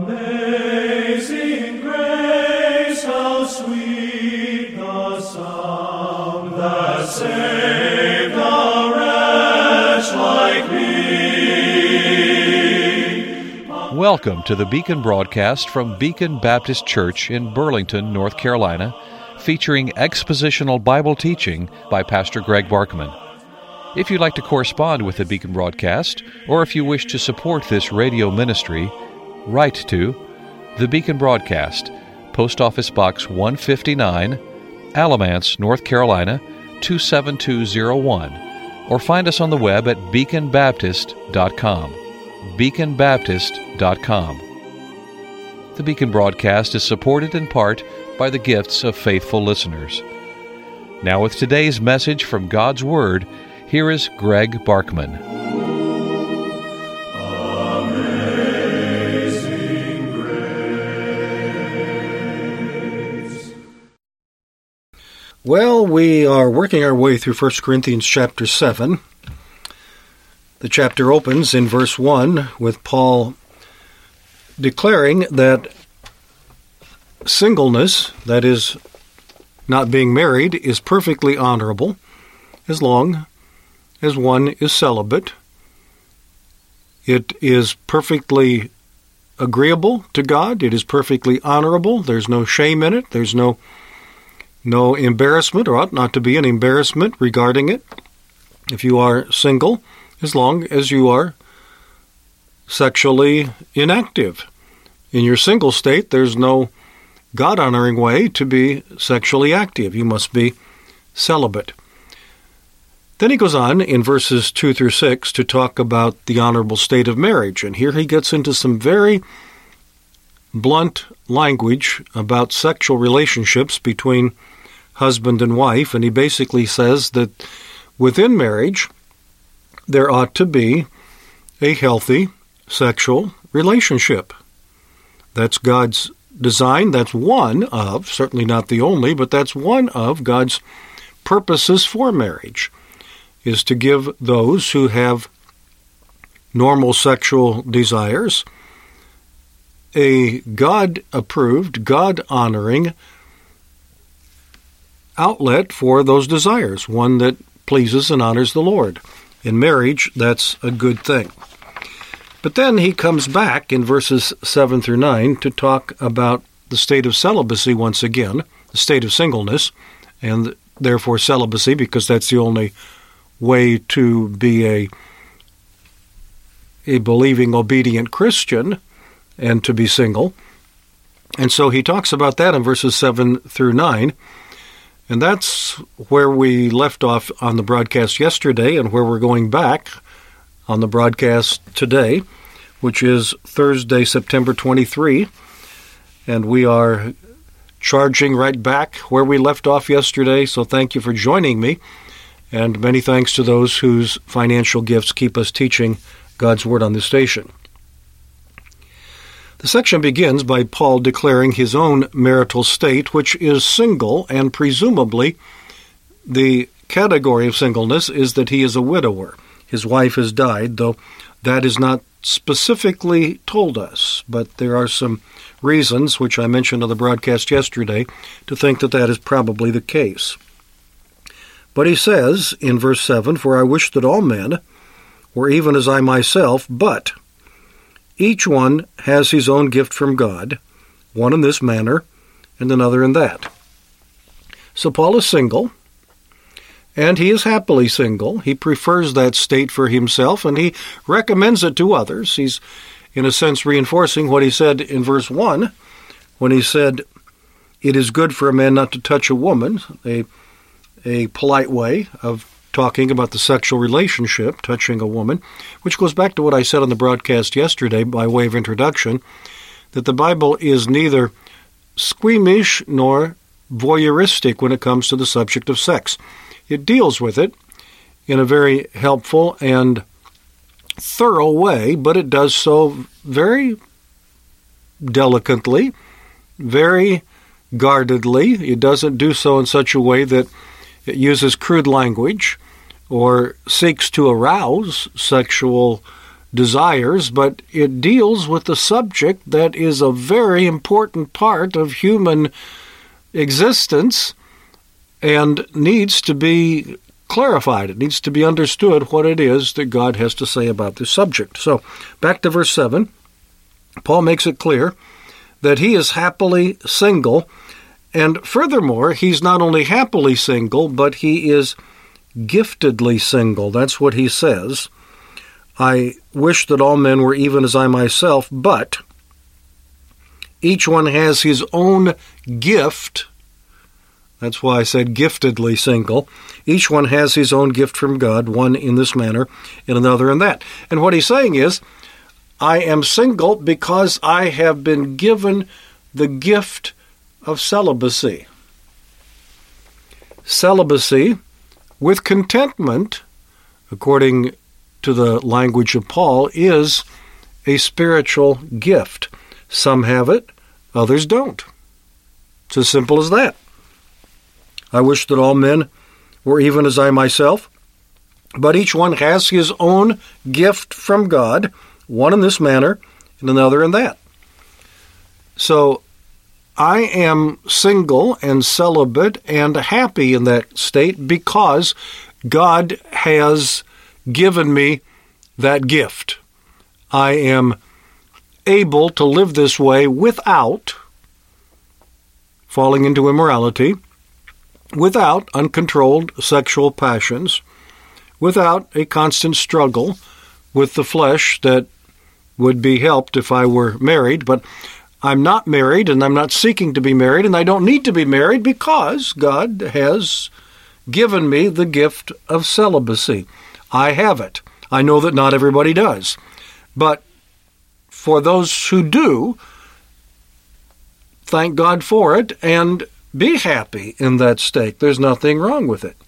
Amazing grace, how sweet the sound that saved a wretch like me. Welcome to the Beacon broadcast from Beacon Baptist Church in Burlington, North Carolina, featuring expositional Bible teaching by Pastor Greg Barkman. If you'd like to correspond with the Beacon broadcast, or if you wish to support this radio ministry, write to the Beacon Broadcast, Post Office Box 159, Alamance, North Carolina 27201, or find us on the web at beaconbaptist.com. beaconbaptist.com. The Beacon broadcast is supported in part by the gifts of faithful listeners. Now with today's message from God's Word, here is Greg Barkman. Amazing grace. Well, we are working our way through 1 Corinthians chapter 7. The chapter opens in verse 1 with Paul declaring that singleness, that is, not being married, is perfectly honorable as long as one is celibate. It is perfectly agreeable to God. It is perfectly honorable. There's no shame in it. There's no embarrassment, or ought not to be an embarrassment regarding it. If you are single, as long as you are sexually inactive. In your single state, there's no God-honoring way to be sexually active. You must be celibate. Then he goes on in verses 2 through 6 to talk about the honorable state of marriage. And here he gets into some very blunt language about sexual relationships between husband and wife. And he basically says that within marriage, there ought to be a healthy sexual relationship. That's God's design. That's one of, certainly not the only, but that's one of God's purposes for marriage, is to give those who have normal sexual desires a God-approved, God-honoring outlet for those desires, one that pleases and honors the Lord. In marriage, that's a good thing. But then he comes back in verses 7 through 9 to talk about the state of celibacy once again, the state of singleness, and therefore celibacy, because that's the only way to be a believing, obedient Christian and to be single. And so he talks about that in verses 7 through 9. And that's where we left off on the broadcast yesterday and where we're going back on the broadcast today, which is Thursday, September 23. And we are charging right back where we left off yesterday, so thank you for joining me. And many thanks to those whose financial gifts keep us teaching God's Word on this station. The section begins by Paul declaring his own marital state, which is single, and presumably the category of singleness is that he is a widower. His wife has died, though that is not specifically told us, but there are some reasons, which I mentioned on the broadcast yesterday, to think that that is probably the case. But he says in verse 7, "For I wish that all men were even as I myself, but each one has his own gift from God, one in this manner and another in that." So Paul is single, and he is happily single. He prefers that state for himself, and he recommends it to others. He's, in a sense, reinforcing what he said in verse 1, when he said, "It is good for a man not to touch a woman," a polite way of talking about the sexual relationship, touching a woman, which goes back to what I said on the broadcast yesterday by way of introduction, that the Bible is neither squeamish nor voyeuristic when it comes to the subject of sex. It deals with it in a very helpful and thorough way, but it does so very delicately, very guardedly. It doesn't do so in such a way that it uses crude language or seeks to arouse sexual desires, but it deals with the subject that is a very important part of human existence and needs to be clarified. It needs to be understood what it is that God has to say about this subject. So, back to verse 7, Paul makes it clear that he is happily single, and furthermore, he's not only happily single, but he is giftedly single. That's what he says. I wish that all men were even as I myself, but each one has his own gift. That's why I said giftedly single. Each one has his own gift from God, one in this manner, and another in that. And what he's saying is, I am single because I have been given the gift of celibacy. Celibacy with contentment, according to the language of Paul, is a spiritual gift. Some have it, others don't. It's as simple as that. I wish that all men were even as I myself, but each one has his own gift from God, one in this manner and another in that. So I am single and celibate and happy in that state because God has given me that gift. I am able to live this way without falling into immorality, without uncontrolled sexual passions, without a constant struggle with the flesh that would be helped if I were married. But I'm not married, and I'm not seeking to be married, and I don't need to be married because God has given me the gift of celibacy. I have it. I know that not everybody does. But for those who do, thank God for it and be happy in that state. There's nothing wrong with it.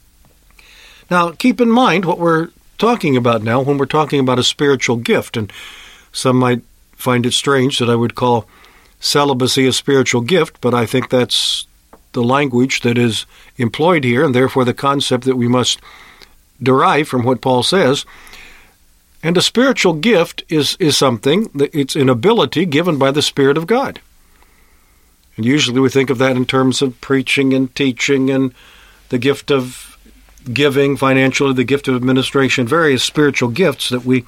Now, keep in mind what we're talking about now when we're talking about a spiritual gift. And some might find it strange that I would call celibacy a spiritual gift, but I think that's the language that is employed here, and therefore the concept that we must derive from what Paul says. And a spiritual gift is something that it's an ability given by the Spirit of God. And usually we think of that in terms of preaching and teaching and the gift of giving financially, the gift of administration, various spiritual gifts that we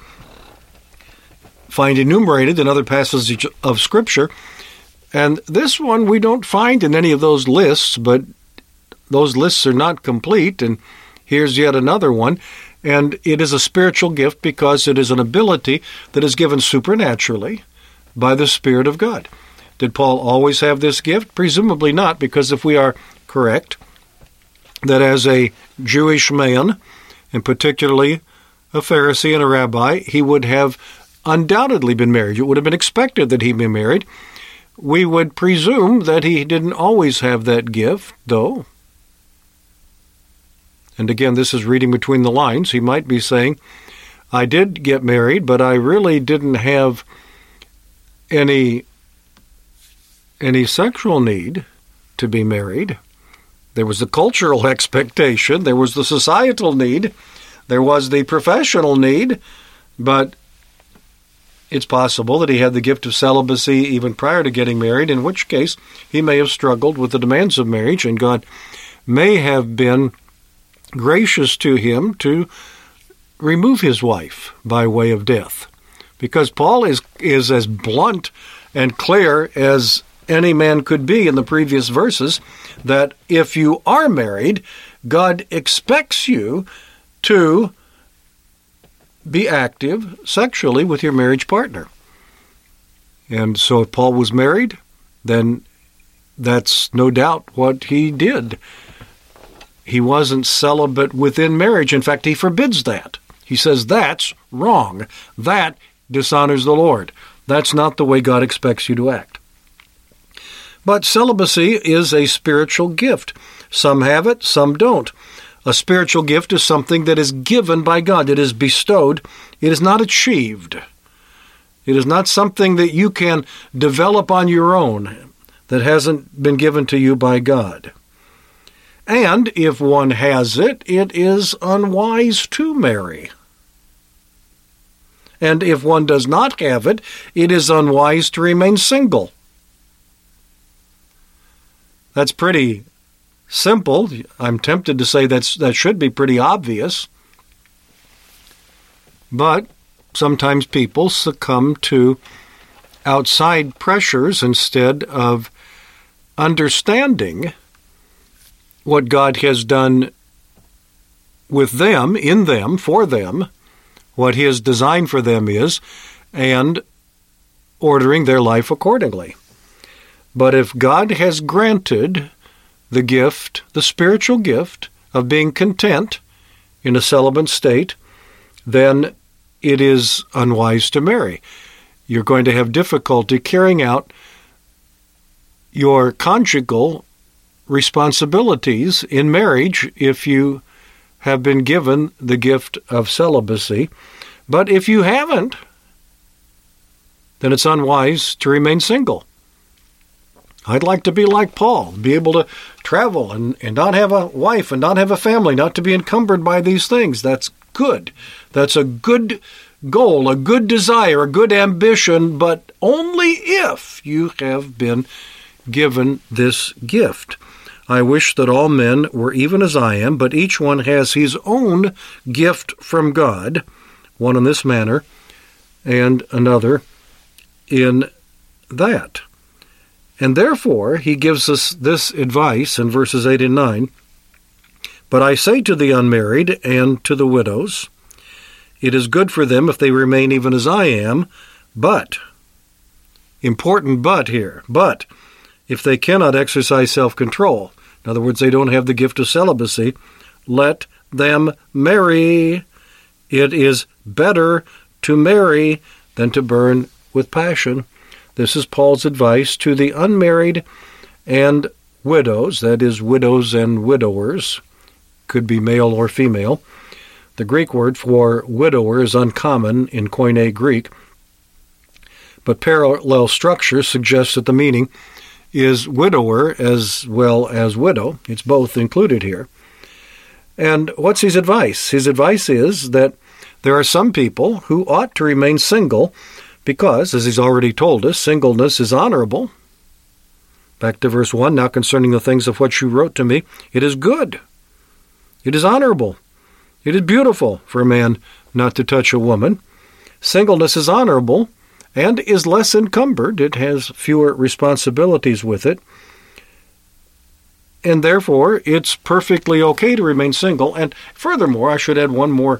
find enumerated in other passages of Scripture. And this one we don't find in any of those lists, but those lists are not complete, and here's yet another one. And it is a spiritual gift because it is an ability that is given supernaturally by the Spirit of God. Did Paul always have this gift? Presumably not, because if we are correct, that as a Jewish man, and particularly a Pharisee and a rabbi, he would have undoubtedly been married. It would have been expected that he be married. We would presume that he didn't always have that gift, though. And again, this is reading between the lines. He might be saying, I did get married, but I really didn't have any sexual need to be married. There was the cultural expectation, there was the societal need, there was the professional need, but it's possible that he had the gift of celibacy even prior to getting married, in which case he may have struggled with the demands of marriage, and God may have been gracious to him to remove his wife by way of death. Because Paul is as blunt and clear as any man could be in the previous verses, that if you are married, God expects you to be active sexually with your marriage partner. And so if Paul was married, then that's no doubt what he did. He wasn't celibate within marriage. In fact, he forbids that. He says that's wrong. That dishonors the Lord. That's not the way God expects you to act. But celibacy is a spiritual gift. Some have it, some don't. A spiritual gift is something that is given by God. It is bestowed. It is not achieved. It is not something that you can develop on your own that hasn't been given to you by God. And if one has it, it is unwise to marry. And if one does not have it, it is unwise to remain single. That's pretty simple. I'm tempted to say that should be pretty obvious. But sometimes people succumb to outside pressures instead of understanding what God has done with them, in them, for them, what His design for them is, and ordering their life accordingly. But if God has granted the gift, the spiritual gift, of being content in a celibate state, then it is unwise to marry. You're going to have difficulty carrying out your conjugal responsibilities in marriage if you have been given the gift of celibacy. But if you haven't, then it's unwise to remain single. I'd like to be like Paul, be able to travel and not have a wife and not have a family, not to be encumbered by these things. That's good. That's a good goal, a good desire, a good ambition, but only if you have been given this gift. I wish that all men were even as I am, but each one has his own gift from God, one in this manner and another in that. And therefore, he gives us this advice in verses 8 and 9. But I say to the unmarried and to the widows, it is good for them if they remain even as I am, but, important but here, but if they cannot exercise self-control, in other words, they don't have the gift of celibacy, let them marry. It is better to marry than to burn with passion. This is Paul's advice to the unmarried and widows, that is, widows and widowers, could be male or female. The Greek word for widower is uncommon in Koine Greek, but parallel structure suggests that the meaning is widower as well as widow. It's both included here. And what's his advice? His advice is that there are some people who ought to remain single because, as he's already told us, singleness is honorable. Back to verse 1, now concerning the things of what you wrote to me, it is good. It is honorable. It is beautiful for a man not to touch a woman. Singleness is honorable and is less encumbered. It has fewer responsibilities with it. And therefore, it's perfectly okay to remain single. And furthermore, I should add one more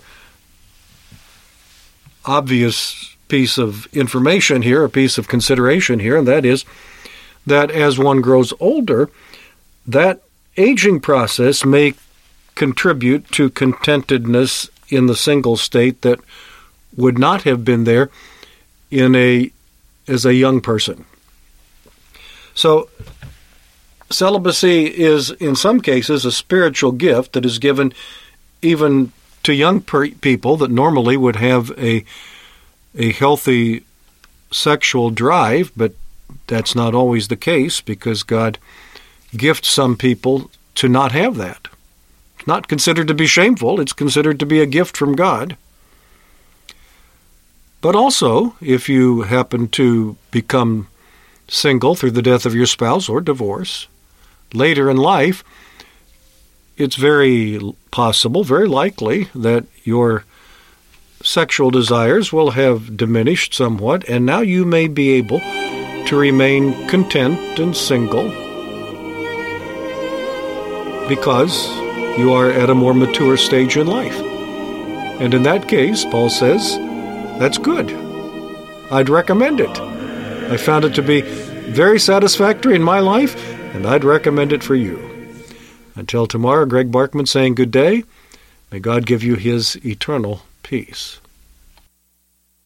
obvious piece of information here, a piece of consideration here, and that is that as one grows older, that aging process may contribute to contentedness in the single state that would not have been there as a young person. So celibacy is in some cases a spiritual gift that is given even to young people that normally would have a healthy sexual drive, but that's not always the case because God gifts some people to not have that. It's not considered to be shameful. It's considered to be a gift from God. But also, if you happen to become single through the death of your spouse or divorce, later in life, it's very possible, very likely, that your sexual desires will have diminished somewhat, and now you may be able to remain content and single because you are at a more mature stage in life. And in that case, Paul says, that's good. I'd recommend it. I found it to be very satisfactory in my life, and I'd recommend it for you. Until tomorrow, Greg Barkman saying good day. May God give you His eternal peace.